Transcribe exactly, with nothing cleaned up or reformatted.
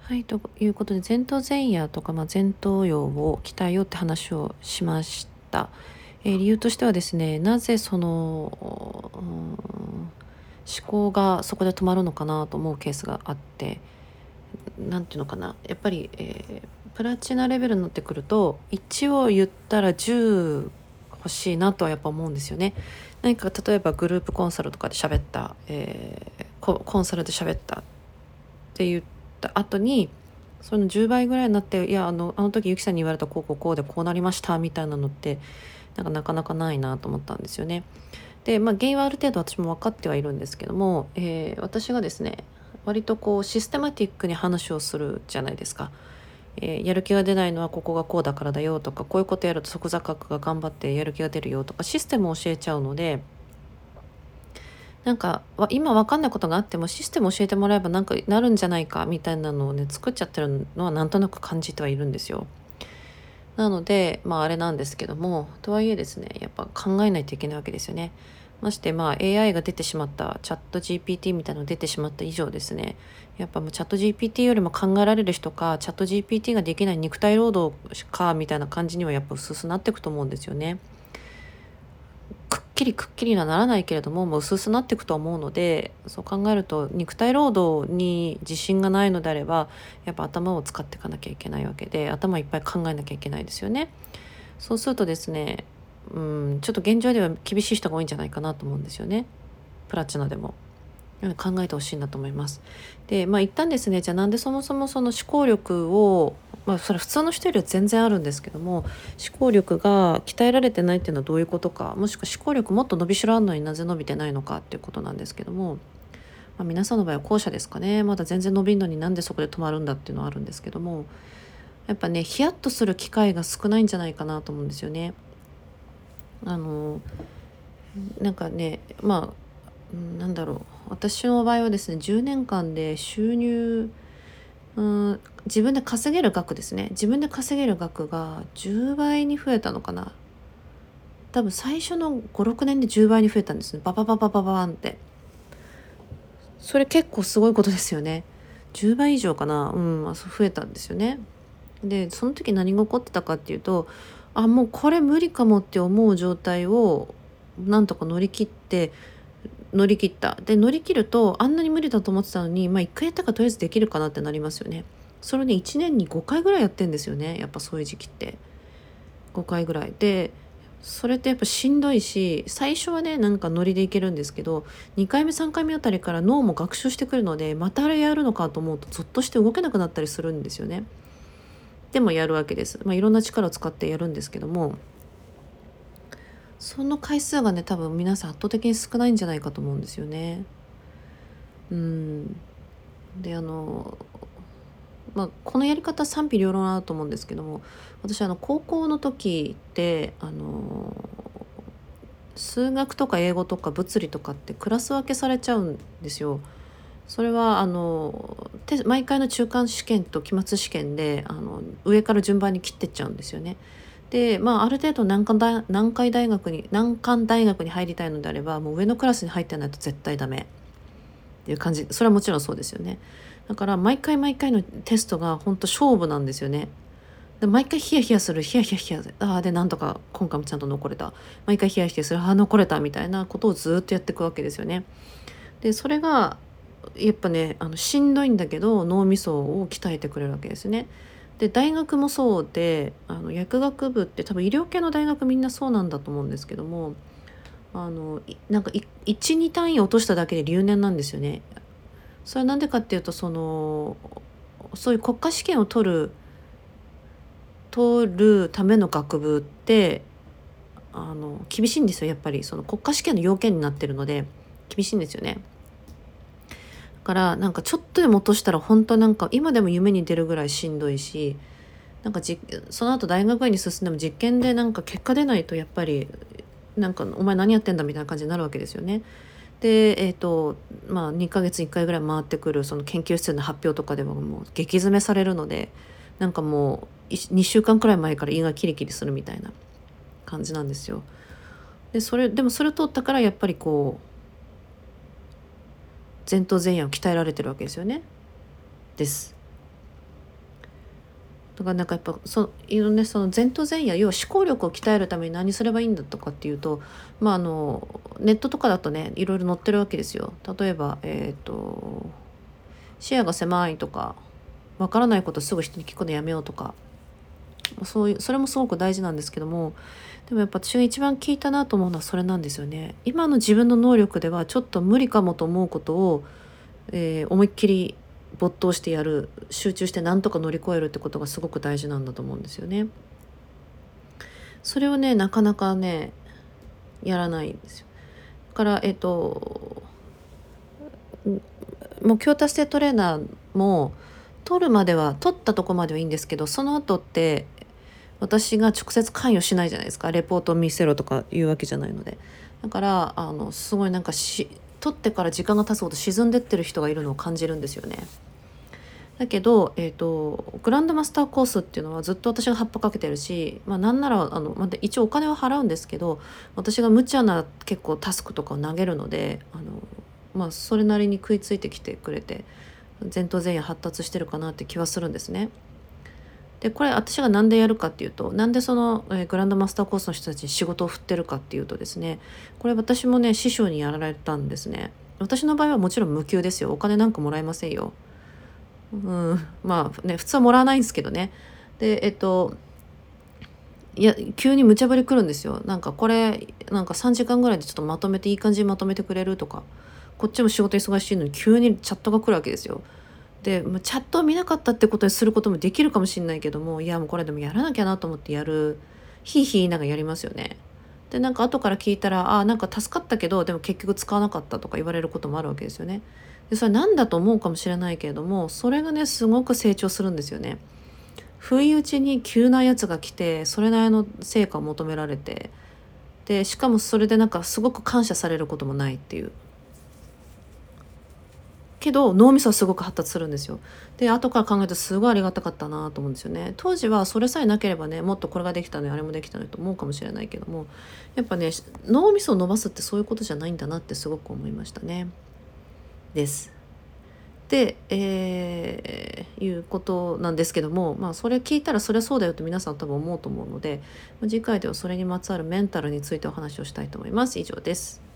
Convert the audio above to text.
はい、ということで、前頭前野とか、まあ、前頭葉を鍛えようって話をしました。えー理由としてはですね、なぜその、うーん思考がそこで止まるのかなと思うケースがあって、なんていうのかな、やっぱり、えープラチナレベルになってくると、いちを言ったらじゅう欲しいなとはやっぱ思うんですよね。何か例えばグループコンサルとかで喋った、えーココンサルで喋ったって言った後に、そのじゅうばいぐらいになって、いや、あのあの時ゆきさんに言われたこうこうこうでこうなりましたみたいなのって、なんかなかなかないなと思ったんですよね。で、まあ、原因はある程度私も分かってはいるんですけども、えー私がですね、割とこうシステマティックに話をするじゃないですか。えーやる気が出ないのはここがこうだからだよとか、こういうことやると即座角が頑張ってやる気が出るよとか、システムを教えちゃうので、なんかわ今分かんないことがあってもシステム教えてもらえばなんかなるんじゃないかみたいなのをね、作っちゃってるのはなんとなく感じてはいるんですよ。なので、まああれなんですけども、とはいえですね、やっぱ考えないといけないわけですよね。ましてまあ エーアイ が出てしまった、チャット ジーピーティー みたいなの出てしまった以上ですね、やっぱもうチャット ジーピーティー よりも考えられる人か、チャット ジーピーティー ができない肉体労働かみたいな感じにはやっぱ薄々なっていくと思うんですよね。くっきりくっきりにはならないけれども、もう薄々なっていくと思うので、そう考えると肉体労働に自信がないのであれば、やっぱ頭を使っていかなきゃいけないわけで、頭いっぱい考えなきゃいけないですよね。そうするとですね、うん、ちょっと現状では厳しい人が多いんじゃないかなと思うんですよね。プラチナでも。うん、考えてほしいなと思います。で、まあ一旦ですね、じゃあなんでそもそもその思考力を、まあそれは普通の人よりは全然あるんですけども、思考力が鍛えられてないっていうのはどういうことか、もしくは思考力もっと伸びしろあるのになぜ伸びてないのかっていうことなんですけども、まあ、皆さんの場合は後者ですかね。まだ全然伸びんのになんでそこで止まるんだっていうのはあるんですけども、やっぱね、ヒヤッとする機会が少ないんじゃないかなと思うんですよね。あのなんかね、まあ、うん、なんだろう。私の場合はですね、じゅうねんかんで収入、うん、自分で稼げる額ですね。自分で稼げる額がじゅうばいに増えたのかな。多分最初のご、ろくねんでじゅうばいに増えたんですね。ババババババーンって。それ結構すごいことですよね。じゅうばい以上かな。うん、まあそう増えたんですよね。で、その時何が起こってたかっていうと、あ、もうこれ無理かもって思う状態をなんとか乗り切って乗り切った。で、乗り切ると、あんなに無理だと思ってたのに、まあいっかいやったからとりあえずできるかなってなりますよね。それね、いちねんにごかいぐらいやってんですよね。やっぱそういう時期って。ごかいぐらい。で、それってやっぱしんどいし、最初はね、なんかノリでいけるんですけど、にかいめさんかいめあたりから脳も学習してくるので、またあれやるのかと思うとゾッとして動けなくなったりするんですよね。でもやるわけです。まあいろんな力を使ってやるんですけども、その回数がね、多分皆さん圧倒的に少ないんじゃないかと思うんですよね。うん。で、あの、まあ、このやり方賛否両論あると思うんですけども、私あの高校の時ってあの数学とか英語とか物理とかってクラス分けされちゃうんですよ。それはあのて毎回の中間試験と期末試験であの上から順番に切ってっちゃうんですよね。で、まあ、ある程度難関大難関大学に難関大学に入りたいのであればもう上のクラスに入ってないと絶対ダメっていう感じ。それはもちろんそうですよね。だから毎回毎回のテストが本当勝負なんですよね。で毎回ヒヤヒヤする、ヒヤヒヤヒヤああでなんとか今回もちゃんと残れた、毎回ヒヤヒヤする、ああ残れたみたいなことをずっとやっていくわけですよね。でそれがやっぱね、あのしんどいんだけど脳みそを鍛えてくれるわけですね。で大学もそうで、あの薬学部って多分医療系の大学みんなそうなんだと思うんですけども、あのいなんかいいちに単位落としただけで留年なんですよね。それはなんでかっていうと、そのそういう国家試験を取る取るための学部ってあの厳しいんですよ。やっぱりその国家試験の要件になってるので厳しいんですよね。だからなんかちょっとでも落としたら本当なんか今でも夢に出るぐらいしんどいし、なんかじその後大学院に進んでも実験でなんか結果出ないとやっぱりなんかお前何やってんだみたいな感じになるわけですよね。で、えっ、とまあにかげついっかいぐらい回ってくるその研究室の発表とかでももう激詰めされるので、なんかもういにしゅうかんくらい前から胃がキリキリするみたいな感じなんですよ。でそれでもそれ通ったからやっぱりこう前頭前野を鍛えられてるわけですよね。です。 だからなんかやっぱそいろんなその前頭前野、要は思考力を鍛えるために何すればいいんだとかっていうと、まああのネットとかだとねいろいろ載ってるわけですよ。例えばえっ、と視野が狭いとか、わからないことすぐ人に聞くのやめようとか、そういうそれもすごく大事なんですけども、でもやっぱ私が一番聞いたなと思うのはそれなんですよね。今の自分の能力ではちょっと無理かもと思うことを、えー思いっきり没頭してやる、集中して何とか乗り越えるってことがすごく大事なんだと思うんですよね。それをねなかなかねやらないんですよ。だからえっ、と目標達成トレーナーも取るまでは取ったとこまではいいんですけど、その後って私が直接関与しないじゃないですか。レポートを見せろとかいうわけじゃないので。だからあのすごいなんかし取ってから時間が経つほど沈んでってる人がいるのを感じるんですよね。だけど、えー、とグランドマスターコースっていうのはずっと私が葉っぱかけてるし、まあ、なんならあの、まあ、一応お金は払うんですけど、私が無茶な結構タスクとかを投げるので、あの、まあ、それなりに食いついてきてくれて前頭前野発達してるかなって気はするんですね。でこれ私が何でやるかっていうと、なんでその、えーグランドマスターコースの人たちに仕事を振ってるかっていうとですね、これ私もね師匠にやられたんですね。私の場合はもちろん無給ですよ。お金なんかもらえませんよ。うん、まあね普通はもらわないんですけどね。でえっといや急に無茶ぶり来るんですよ。なんかこれなんかさんじかんぐらいでちょっとまとめていい感じにまとめてくれるとか、こっちも仕事忙しいのに急にチャットが来るわけですよ。でもうチャットを見なかったってことにすることもできるかもしれないけども、いやもうこれでもやらなきゃなと思ってやる、ひいひい言いながらやりますよね。でなんか後から聞いたら、あなんか助かったけどでも結局使わなかったとか言われることもあるわけですよね。でそれなんだと思うかもしれないけれども、それがねすごく成長するんですよね。不意打ちに急なやつが来てそれなりの成果を求められて、でしかもそれでなんかすごく感謝されることもないっていう、けど脳みそはすごく発達するんですよ。で後から考えるとすごいありがたかったなと思うんですよね。当時はそれさえなければねもっとこれができたのにあれもできたのにと思うかもしれないけども、やっぱね脳みそを伸ばすってそういうことじゃないんだなってすごく思いましたね。です。で、えーいうことなんですけども、まあそれ聞いたらそれはそうだよと皆さん多分思うと思うので、次回ではそれにまつわるメンタルについてお話をしたいと思います。以上です。